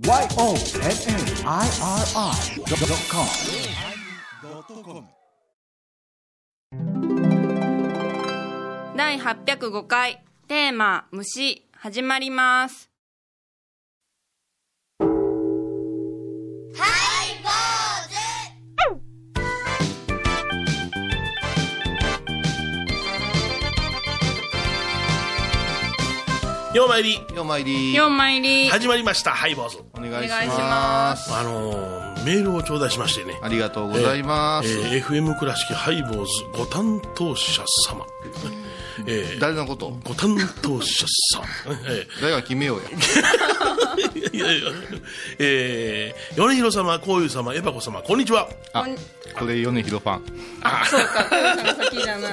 YONNIRI.com 第805回テーマ虫始まります。 ようまいり始まりましたハイボーズ。 お願いします。 メールを頂戴しましてね、 ありがとうございます。 FM 倉敷ハイボーズご担当者様、 誰のこと？ ご担当者様、 誰が決めようや。 いやいや、米広様、こういう様、エバコ様、こんにちは。 これ米広ファン。 そうか、こういうのが先じゃない。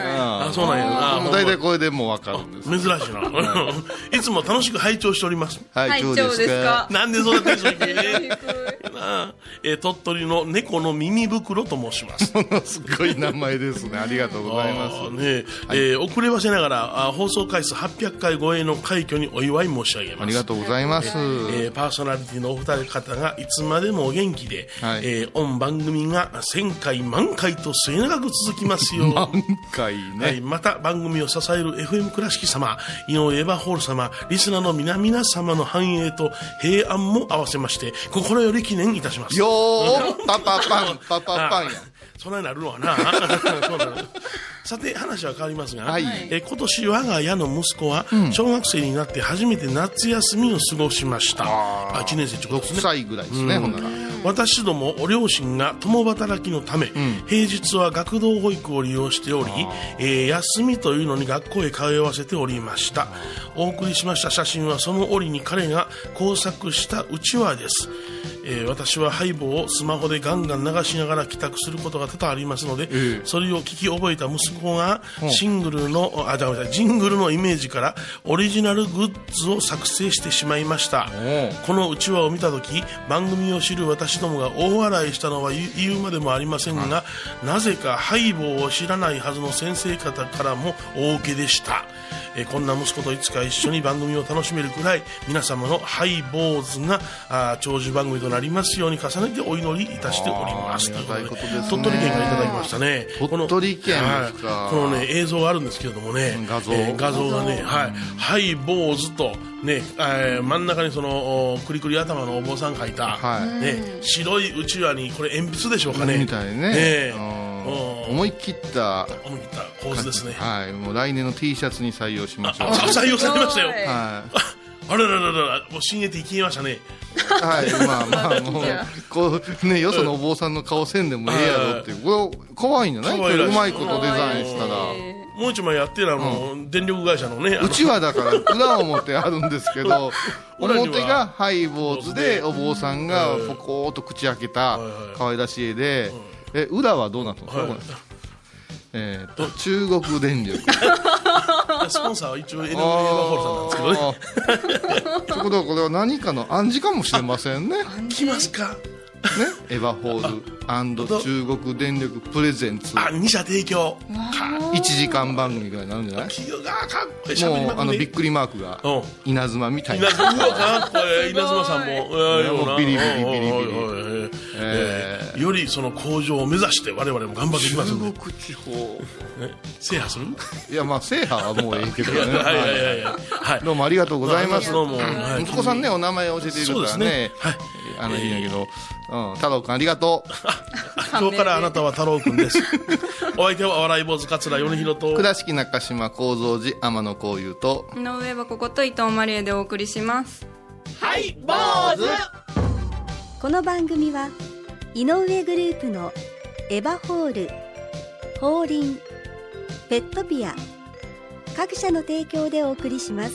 そうなんやな。 大体これでもう分かるんです。 珍しいな。いつも楽しく拝聴しております。 拝聴ですか。 なんでそんなテンション低い鳥取の猫の耳袋と申します。 すごい名前ですね。ありがとうございます。 遅ればせながら放送回数800回超えの快挙にお祝い申し上げます。 ありがとうございます。 パーソナリティのお二方がいつまでもお元気で、御番組が1000回万回と末永く続きますよう。 万回ね。 また番組を支える FM 倉敷様、井上エヴァホール様、リスナーの皆様の繁栄と平安も合わせまして心より記念いたします。 よーパパパンパパパンや。 そんなになるのはな。そうなの。さて話は変わりますが、今年我が家の息子は小学生になって初めて夏休みを過ごしました。1年生ちょっとですね。 6歳ぐらいですね、ほんなら。 私ども両親が共働きのため、平日は学童保育を利用しており、休みというのに学校へ通わせておりました。お送りしました写真はその折に彼が工作したうちわです。私はハイボーをスマホでガンガン流しながら帰宅することが多々ありますので、それを聞き覚えた息子がジングルのイメージからオリジナルグッズを作成してしまいました。このうちわを見たとき、番組を知る私どもが大笑いしたのは言うまでもありませんが、なぜかハイボーを知らないはずの先生方からも大受けでした。こんな息子といつか一緒に番組を楽しめるくらい皆様のハイボーズが長寿番組となりますように重ねてお祈りいたしております。ということで、鳥取県からいただきましたね。 鳥取県ですか。 このね映像があるんですけれどもね、画像がね、ハイボーズとね、真ん中にそのクリクリ頭のお坊さん描いた、白いうちわにこれ鉛筆でしょうかね。 みたいね。思い切った構図ですね。 もう来年の T シャツに採用しましょう。 採用されましたよ。あらららら、もう新鋭的消えましたね。 まあもうこうね、よそのお坊さんの顔せんでもええやろっていう、これ可愛いんじゃない？これうまいことデザインしたら。 もう一枚やってる電力会社のね、 うちわだから裏表あるんですけど、表がハイボーズでお坊さんがポコーっと口開けた可愛らしい絵で、裏はどうなったんですか？中国電力。 スポンサーは一応 NV エヴァホールさんなんですけどね。 ということはこれは何かの暗示かもしれませんね。 来ますかエヴァホール&中国電力プレゼンツ、 2社提供 1時間番組ぐらいになるんじゃない？もうびっくりマークが稲妻みたいな。稲妻さんもビリビリビリビリ、 よりその向上を目指して我々も頑張っていきますので。 中国地方制覇する？ いや、まあ制覇はもうええけどね。どうもありがとうございます。 どうも。 息子さんね、お名前教えているからね。いいんだけど、太郎くんありがとう。 今日からあなたは太郎くんです。お相手は笑い坊主桂米広と倉敷中島幸三寺天野幸雄と井上はここと伊藤マリエでお送りします。 ハイボーズ。 この番組は井上グループのエバホール、ホーリン、ペットピア各社の提供でお送りします。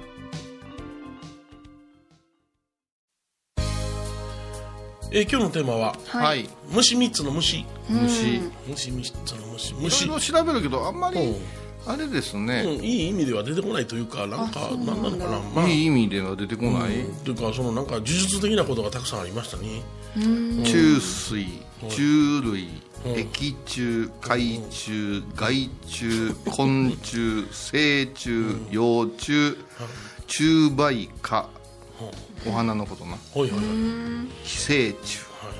今日のテーマは、虫3つの虫。 虫 3つの虫。 いろいろ調べるけどあんまりあれですね、 いい意味では出てこないというか、なんなのかな、 いい意味では出てこない、 というか、そのなんか呪術的なことがたくさんありましたね。 虫垂、虫類、液虫、海虫、害虫、昆虫、成虫、幼虫、虫媒花、 お花のことな。 ほいほいほい。 寄生虫。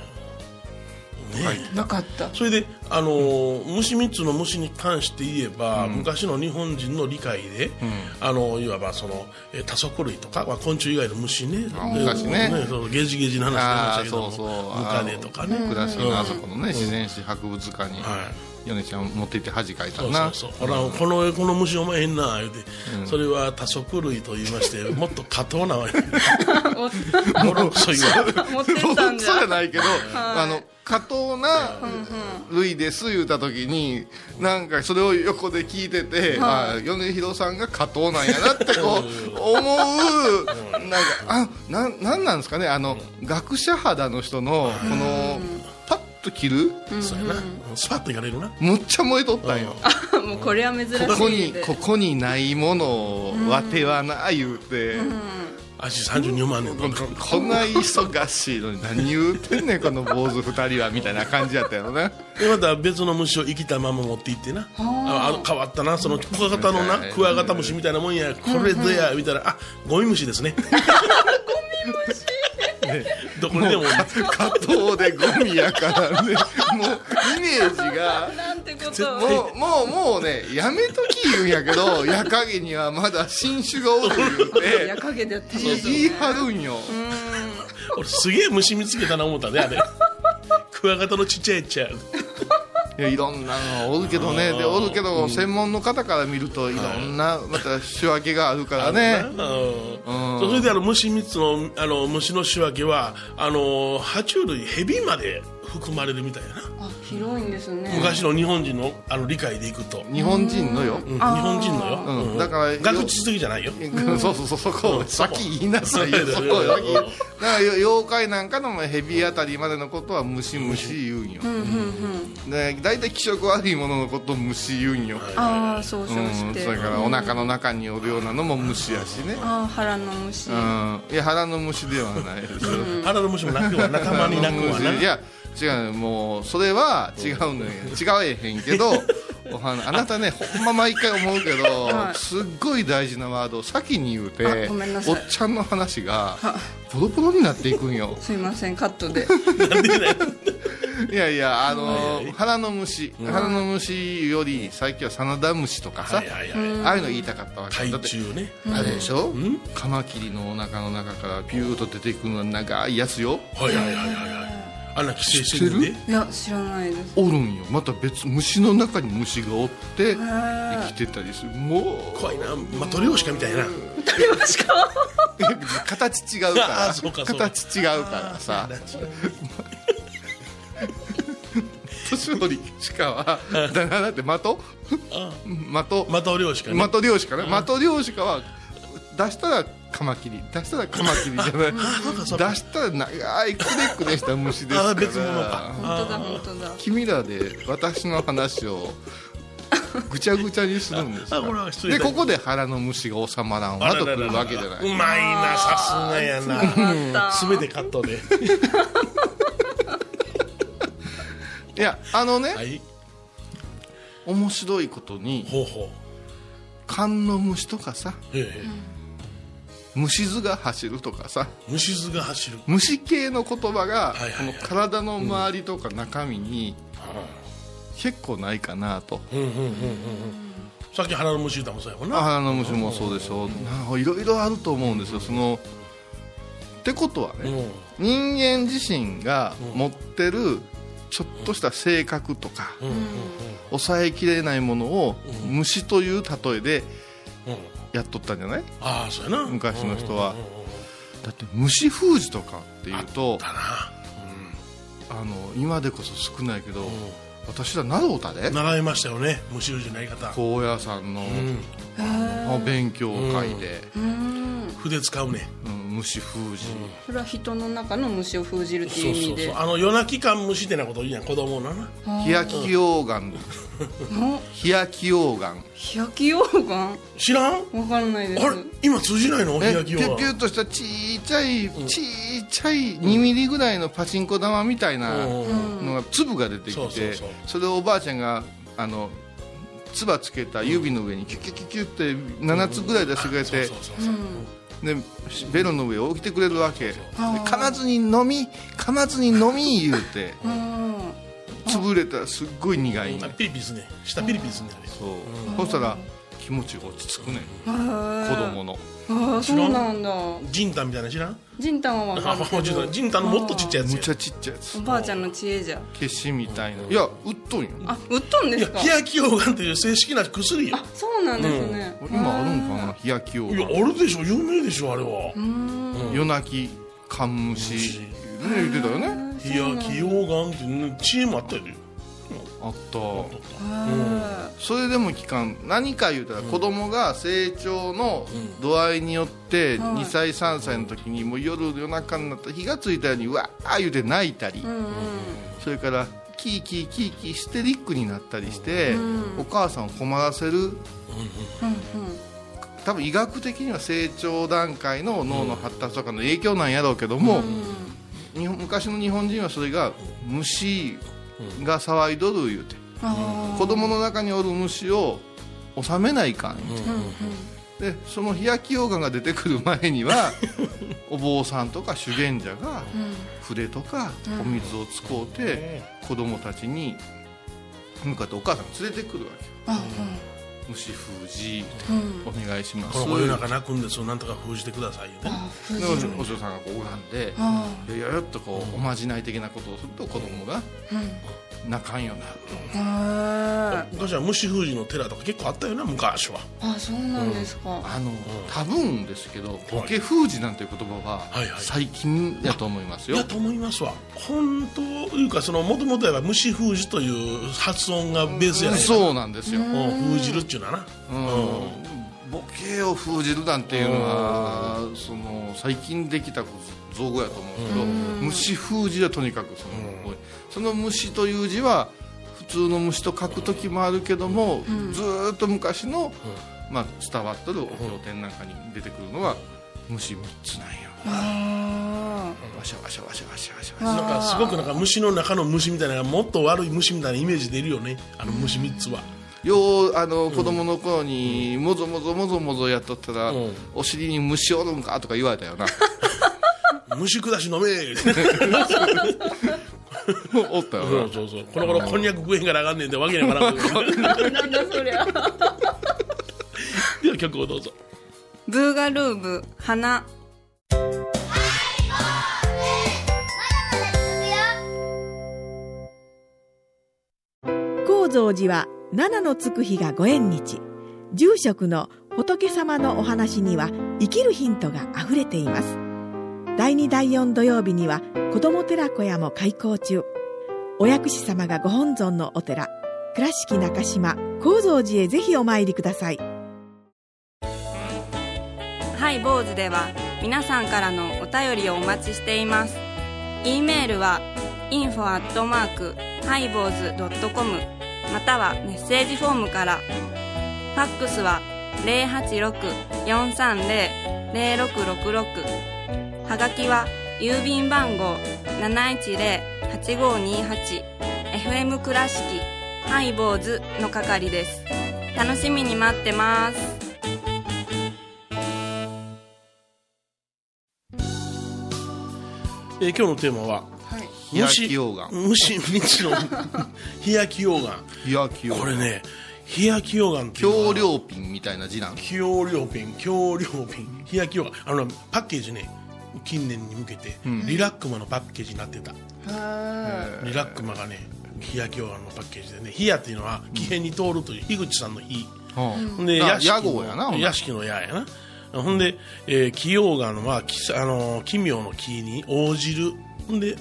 ね、 なかった。 それで虫3つの虫に関して言えば、昔の日本人の理解で、いわばその多足類とか、昆虫以外の虫ね、 昔ね、 ゲジゲジの話ありましたけども、ムカデとかね、 倉敷のあそこのね、自然史博物館に米ちゃん持って行って恥かいたな。 ほらこの虫お前へんな言うて、それは多足類と言いましてもっと過当なわけボロクソ言わ持ってったんじゃ。 そうじゃないけど、過当な類です言うた時になんかそれを横で聞いてて、米広さんが過当なんやなってこう思う、なんなんですかね、学者肌の人のこのパッと切る、 そうやな、スパッといかれるな、 むっちゃ燃えとったんよ。 もうこれは珍しいで、 ここにないものをわてはな言うて、 足32万年とこんな忙しいのに何言うてんねんこの坊主2人はみたいな感じやったよね。 でまた別の虫を生きたまま持っていってな、変わったな、そのクワガタのな、クワガタ虫みたいなもんや、これでやみたいな、ゴミ虫ですね。ゴミ虫どこにでも加藤でゴミやからね、もうイメージがなんてこともうね、やめとき言うんやけど、矢影にはまだ新種がおる言うて矢影でやってるんですよね。 言い張るんよ。 俺すげえ虫見つけたな思ったね、あれ。クワガタのちっちゃいやつや。 いろんなのおるけどね、でおるけど、専門の方から見るといろんなまた仕分けがあるからね。 それで虫3つの虫の仕分けは爬虫類、ヘビまで含まれるみたいな。 広いんですね。 昔の日本人の理解でいくと。 日本人のよ。 日本人のよ。 だから学術的じゃないよ。 そうそこを先言いなさいよ。そこよ。だから妖怪なんかのヘビあたりまでのことは虫言うんよ。だいたい気色悪いもののことを虫言うんよ。 そうして。 それからお腹の中におるようなのも虫やしね。 腹の虫。 いや腹の虫ではないですよ。 腹の虫も仲間に鳴くわな。 いや違う、もうそれは違うのよ。違えへんけど、あなたね、ほんま毎回思うけど、すっごい大事なワードを先に言うて、おっちゃんの話がボロボロになっていくんよ。 すいません、カットで。 いやいや、腹の虫より最近はサナダムシとかさ、ああいうの言いたかったわけだ。 海中ね、 あれでしょ、カマキリのお腹の中からピューッと出てくるのは長いやつよ。あんな寄生してるんで。 いや知らないです。 おるんよ。また別虫の中に虫がおって生きてたりする。もう怖いな。マトリョーシカみたいな。 マトリョーシカ形違うから形違うからさ。年寄りしかはだってマトリョーシカね。マトリョーシカは出したらカマキリ、出したらカマキリじゃない出したら長いくねくねした虫ですから。 別物か。 本当だ。 君らで私の話をぐちゃぐちゃにするんですよ。でここで腹の虫が収まらんわとくるわけじゃない。 うまいな、さすがやな。全てカットで。 いや面白いことに缶の虫とかさ、虫図が走るとかさ、 虫図が走る、 虫系の言葉がこの体の周りとか中身に結構ないかなと。 さっき腹の虫言ったもそうやもんな。 腹の虫もそうでしょう。いろいろあると思うんですよ。ってことはね、人間自身が持ってるちょっとした性格とか抑えきれないものを虫という例えでやっとったんじゃない？ そうやな。 昔の人は。だって虫封じとかっていうと今でこそ少ないけど、私ら習うたで習いましたよね、虫封じのやり方。 高野山の勉強会で筆使うね。 虫封じ。 それは人の中の虫を封じるっていう意味で。 夜泣き感虫ってなこと言うやん、子供のな。 日焼き溶岩。日焼き溶岩。 日焼き溶岩知らん？ わかんないです。 あれ今通じないの？日焼き溶岩。 ピュッとしたちっちゃい2ミリぐらいのパチンコ玉みたいなのが粒が出てきて、それをおばあちゃんがつばつけた指の上にキュキュキュキュって7つぐらい出してくれて、 でベロの上を置いてくれるわけで、噛まずに飲み言うて潰れたらすっごい苦いね。 ピリピリすね、下ピリピリすね。 そしたら気持ちが落ち着くね、子供の。 そうなんだ。 ジンタンみたいな知らん？ ジンタンは分かるけど、 ジンタンのもっとちっちゃいやつや。 むちゃちっちゃいやつ。 おばあちゃんの知恵じゃ。 消しみたいな。いや売っとんよ。 売っとんですか？ 日焼き溶岩っていう正式な薬よ。 そうなんですね。 今あるんかな、日焼き溶岩。 いやあるでしょ、有名でしょあれは。 夜泣きカンムシ言ってたよね。 日焼き溶岩ってね、知恵もあったよね。 あった。それでも期間何か言うたら、子供が成長の度合いによって2歳3歳の時にもう夜中になったら火がついたようにわー言うて泣いたり、それからキーキーキーキーヒステリックになったりして、お母さんを困らせる。多分医学的には成長段階の脳の発達とかの影響なんやろうけども、昔の日本人はそれが虫が騒いどる言うて、子供の中におる虫を収めないかん言うて、でその日焼き溶岩が出てくる前にはお坊さんとか修験者が筆とかお水を使うて子供たちに向かってお母さんが連れてくるわけ。虫封じお願いします、 この夜中泣くんですよ、なんとか封じてくださいよね。 でお嬢さんがこう恨んでやっとこうおまじない的なことをすると子供が泣かんようになる。 昔は虫封じの寺とか結構あったよな、昔は。 そうなんですか。 多分ですけどボケ封じなんていう言葉は最近やと思いますよ。 やと思いますわ。本当いうか、そのもともとは虫封じという発音がベースやねん。 そうなんですよ。 封じるっていうのはな。 ボケを封じるなんていうのはその最近できた造語やと思うんですけど、虫封じはとにかくその虫という字は普通の虫と書く時もあるけども、ずーっと昔の、伝わっとるお経典なんかに出てくるのは虫3つなんよ。わしゃわしゃわしゃわしゃわしゃ。 なんかすごくなんか虫の中の虫みたいな、もっと悪い虫みたいなイメージ出るよね、虫3つは。 よう子供の頃にもぞもぞもぞもぞやっとったら、お尻に虫おるんかとか言われたよな。 虫下し飲めおったよな。 そうこの頃こんにゃく食えんからあかんねんでわけにはからんなんだそりゃ。 では曲をどうぞ。 ブーガルーブ花。 高蔵寺は七のつく日がご縁日。住職の仏様のお話には生きるヒントがあふれています。第2第4土曜日には子ども寺小屋も開校中。お薬師様がご本尊のお寺、倉敷中島・高蔵寺へぜひお参りください。 ハイボーズでは皆さんからのお便りをお待ちしています。 E メールは info@highboz.com またはメッセージフォームから。ファックスは 086-430-0666。はがきは郵便番号 710-8528 FM 倉敷ハイボーズの係です。楽しみに待ってます。 今日のテーマは、 日焼き溶岩。 虫3つの日焼き溶岩。 日焼き溶岩。 これね、日焼き溶岩っていうのは強量ピンみたいな字なん。 強量ピン、日焼き溶岩。パッケージね、近年に向けて、リラックマのパッケージになってた。リラックマがね、日焼き溶岩のパッケージでね、日焼っていうのは木偏に通るという樋口さんの日。で屋敷の矢やな。ほんで、木溶岩は奇妙の木に応じる。ほんで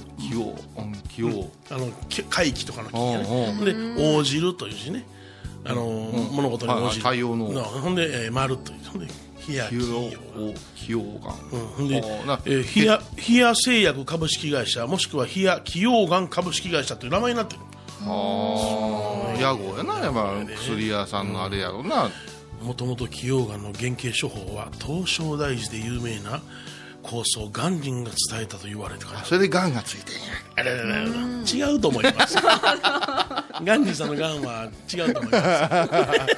怪奇とかの木やね。ほんで応じるという字ね。物事に応じる。 対応の。 ほんで丸という。ほんで日焼き溶岩。 ほんで日谷製薬株式会社もしくは日谷木溶岩株式会社という名前になってる。 屋号やな。やっぱ薬屋さんのあれやろな。 もともと木溶岩の原型処方は東照大寺で有名な高僧鑑真が伝えたと言われてから。 それで癌がついてんや。 違うと思います。鑑真さんの癌は違うと思います。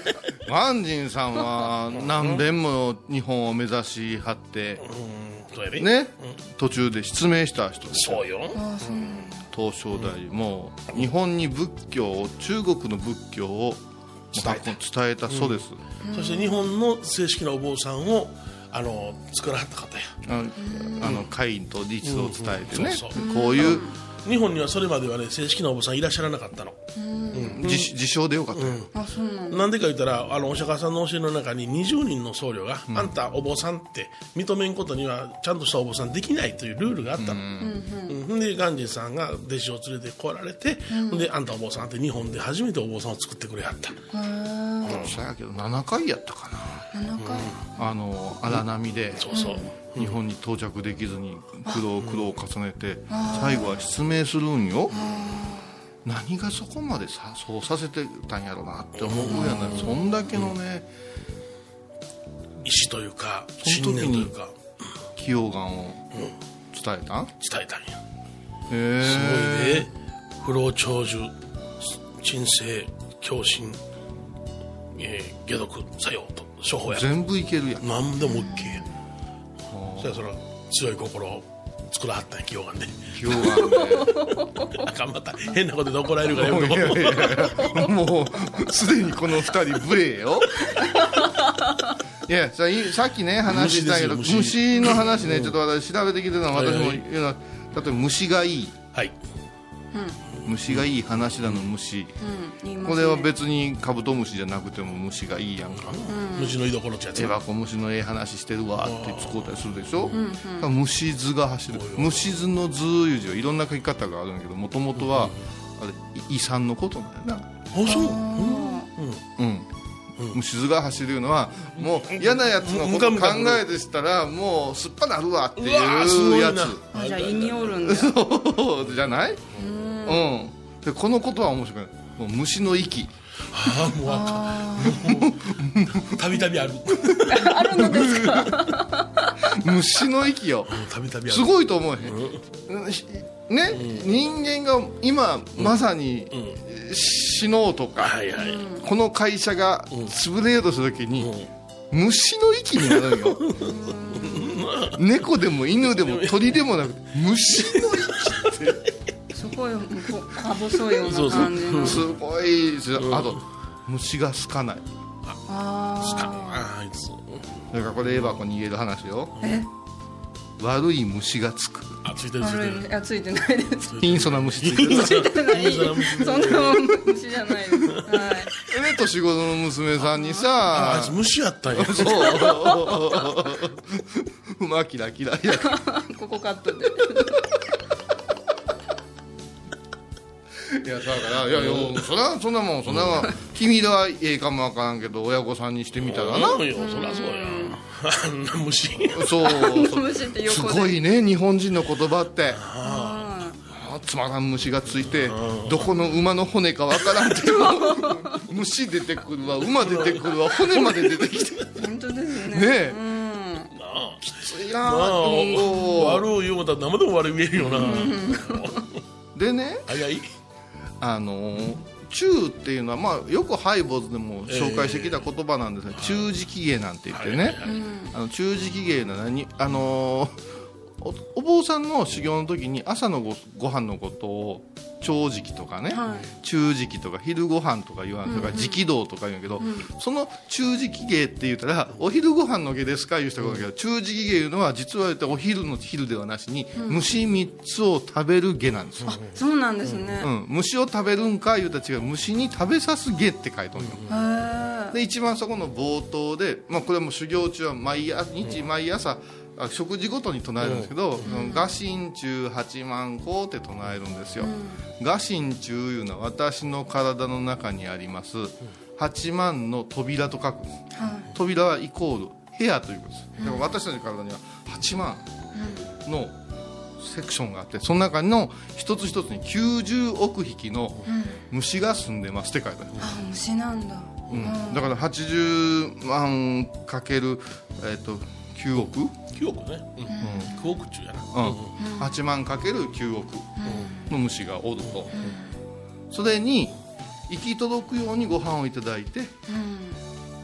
鑑真さんは何遍も日本を目指しはってそうやでね、途中で失明した人ですよ。 そうよ。 東照大もう日本に仏教を、中国の仏教を伝えたそうです。 そして日本の正式なお坊さんを作らはった方や。 会員と律を伝えてね、 そうこういう日本にはそれまではね正式なお坊さんいらっしゃらなかったの。 自称でよかったよ。 なんでか言ったらお釈迦さんの教えの中に20人の僧侶が、あんたお坊さんって認めんことにはちゃんとしたお坊さんできないというルールがあったの。で鑑真さんが弟子を連れてこられて、であんたお坊さんって日本で初めてお坊さんを作ってくれはった。 そうやけど7回やったかな。荒波で日本に到着できずに苦労を重ねて最後は失明するんよ。何がそこまでそうさせてたんやろうなって思うやな。そんだけのね、 意志というか信念というか器用願を伝えたんや。 すごいね。不老長寿、鎮静、強心、解毒、作用と処方や。 全部いけるやん。 何でも OK や。それは強い心を作らはったんや、器用願で。 器用願であかん、また変なことで怒られるからやめとこう。 もうすでにこの2人無礼よ。いやさっきね話したけど虫の話ね、ちょっと私調べてきてたのは、私も言うのは、例えば虫がいい、虫がいい話だの虫、これは別にカブトムシじゃなくても虫がいいやんか。 虫の居所ってやつ。 エバコ虫の話してるわって使うたりするでしょ。虫図が走る。虫図の図いう字はいろんな書き方があるんだけど、もともとはあれ遺産のことなんだよな。 あ、そう。 虫図が走るのはもう嫌なやつのことを考えてしたらもうすっぱなるわっていうやつ。 じゃあ胃におるんだ。 そうじゃない。でこのことは面白くない。もう虫の息。 もうたびたびある。 あるのですか。 虫の息よ。すごいと思うへん。ね、人間が今まさに死のうとか、この会社が潰れようとするときに虫の息になるよ。猫でも犬でも鳥でもなくて虫の息って。 すごいか細いような感じの。 すごいですよ。あと虫が好かない。だからこれエバコに言える話よ。悪い虫がつく。 ついてるついてる。 いやついてないです。 貧相な虫ついてる。 ついてない。そんな虫じゃないです。はい。 年頃の娘さんにさ、 あいつ虫やったんや。 そう。馬キラキラや。 ここカットで。 いやだからいやそんなもん君らはええかもわからんけど親御さんにしてみたらな。 そりゃそうや。あんな虫。 そう。 虫って横ですごいね日本人の言葉って。つまらん虫がついてどこの馬の骨かわからんけど虫出てくるわ馬出てくるわ骨まで出てきて。 本当ですね。 ねえ。きついな。 悪い言うことは生でも悪い言えるよな。 でね。中っていうのは、まあ、よくハイボーズでも紹介してきた言葉なんですが、中磁気芸なんて言ってね、中磁気芸の何お坊さんの修行の時に朝のご飯のことを朝時期とかね、中時期とか昼ご飯とか言わんとか時期道とか言うんだけど、その中時期芸って言ったらお昼ご飯の芸ですか言う人がいるけど、中時期芸いうのは実は言ったらお昼の昼ではなしに、虫3つを食べる芸なんですよ。 あ、そうなんですね。 虫を食べるんか言うたら違う、虫に食べさす芸って書いてるの。で一番そこの冒頭で、まあ、これも修行中は毎朝食事ごとに唱えるんですけど、臥心中八万光って唱えるんですよ。臥心中いうのは私の体の中にあります8万の扉と書くんです、扉はイコール部屋ということです。だから私たちの体には8万のセクションがあって、その中の一つ一つに90億匹の虫が住んでますって書いてある。 虫なんだ。 だから80万かける9億 9億ね、9億中やな、 8万かける9億の虫がおると、それに行き届くようにご飯をいただいて、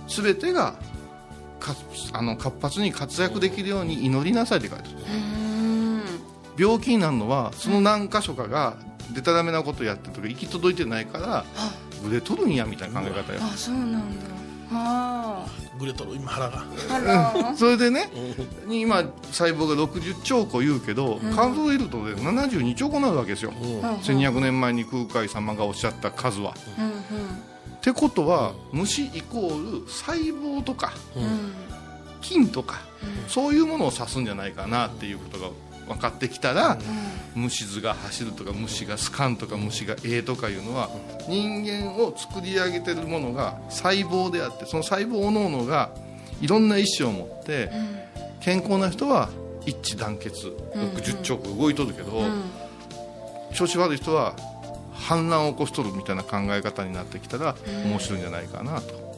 全てが活発に活躍できるように祈りなさいって書いてある。病気になるのはその何箇所かがでたらめなことやってるとか行き届いてないからグレとるんやみたいな考え方よ。 そうなんだ。 グレとる今腹がそれでね今細胞が60兆個言うけど、数えると、ね、72兆個になるわけですよ、1200年前に空海様がおっしゃった数は、ってことは虫イコール細胞とか、菌とか、そういうものを指すんじゃないかなっていうことが分かってきたら、虫図が走るとか虫がスカンとか虫がとかいうのは人間を作り上げてるものが細胞であって、その細胞の々がいろんな意思を持って、健康な人は一致団結60兆個動いとるけど、調子悪い人は反乱を起こしとるみたいな考え方になってきたら面白いんじゃないかなと。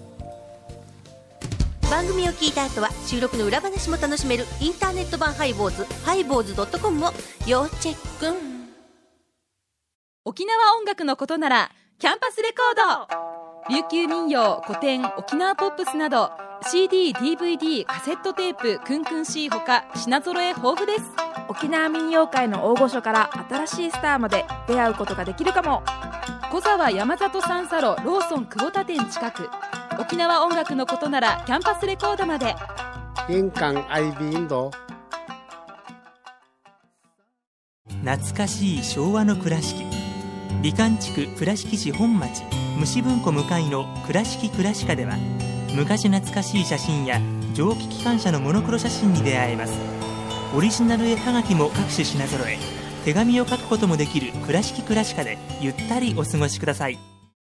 番組を聞いた後は収録の裏話も楽しめるインターネット版ハイボーズ、ハイボーズ.com を要チェック。 沖縄音楽のことならキャンパスレコード、琉球民謡、古典、沖縄ポップスなど CD、DVD、カセットテープ、クンクン C ほか品揃え豊富です。 沖縄民謡界の大御所から新しいスターまで出会うことができるかも。 小沢山里三佐路ローソン久保田店近く。沖縄音楽のことならキャンパスレコードまで。 印鑑 IB インド。 懐かしい昭和の倉敷、美観地区倉敷市本町虫文庫向かいの倉敷倉歯科では、昔懐かしい写真や蒸気機関車のモノクロ写真に出会えます。オリジナル絵はがきも各種品揃え、手紙を書くこともできる倉敷倉歯科でゆったりお過ごしください。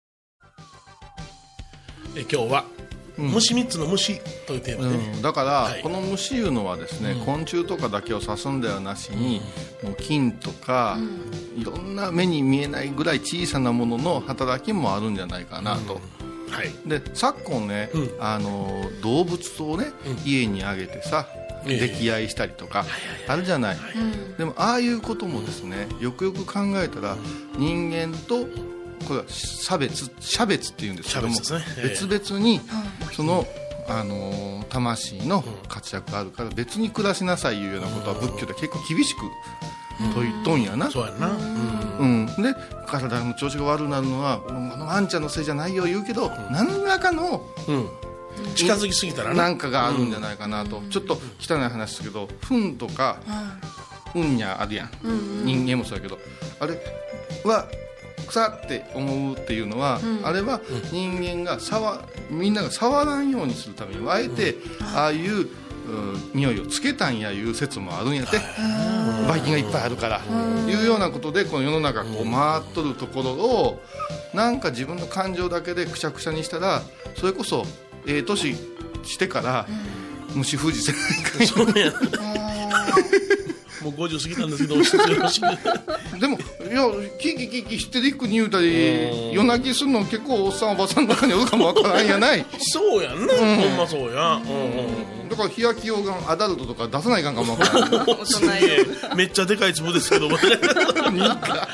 今日は虫3つの虫というテーマで、ね、 だから、この虫いうのはですね、昆虫とかだけを指すんではなしに、もう菌とか、いろんな目に見えないぐらい小さなものの働きもあるんじゃないかなと、で昨今ね、動物をね、家にあげてさ溺愛したりとかあるじゃない、でもああいうこともですね、よくよく考えたら人間とこれは差別っていうんですけども、別々にその、魂の活躍があるから別に暮らしなさいいうようなことは仏教で結構厳しくと言っとんやな。 そうやな。 で体の調子が悪くなるのはワンちゃんのせいじゃないよ言うけど、何らかの、 近づきすぎたらなんかがあるんじゃないかなと、ちょっと汚い話ですけど、糞とかうんにゃあるやん、人間もそうやけど、あれは草って思うっていうのは、あれは人間がみんなが触らんようにするためにあえてああいう匂いをつけたんやいう説もあるんやって、ばい菌がいっぱいあるからいうようなことで、この世の中こう回っとるところをなんか自分の感情だけでくしゃくしゃにしたら、それこそ年してから虫封じせないかんよ。 もう50過ぎたんですけど、よろしく。 でもいやキキキキヒステリックに言うたり夜泣きするの結構おっさんおばさんの中におるかもわからんやない。 そうやんな、ほんまそうや。 だから日焼き用がアダルトとか出さないかんかもわからん。 すげえめっちゃでかい粒ですけど。だから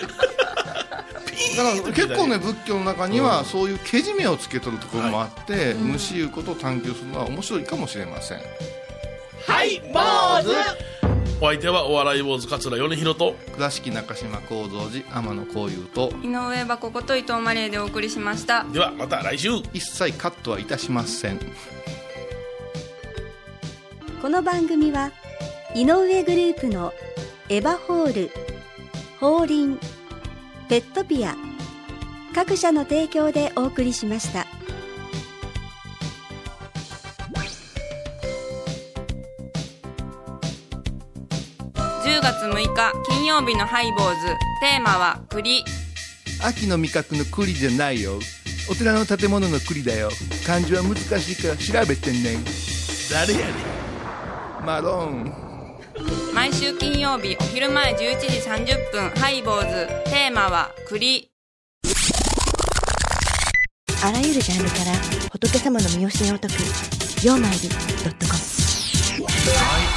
結構ね、仏教の中にはそういうけじめをつけとるところもあって、虫いうことを探求するのは面白いかもしれません。 はい坊主。 お相手はお笑い坊主桂米広と倉敷中島幸三寺天野幸雄と井上箱こと伊藤マリエでお送りしました。 ではまた来週。 一切カットはいたしません。 この番組は井上グループのエバホール、ホーリン、ペットピア各社の提供でお送りしました。 10月6日金曜日のハイボーズ、テーマは栗。 秋の味覚の栗じゃないよ、お寺の建物の栗だよ。漢字は難しいから調べてね。 誰やねん。マロン。 毎週金曜日お昼前11時30分ハイボーズ、テーマは栗。 あらゆるジャンルから仏様の身教えを解く曜マイル.com。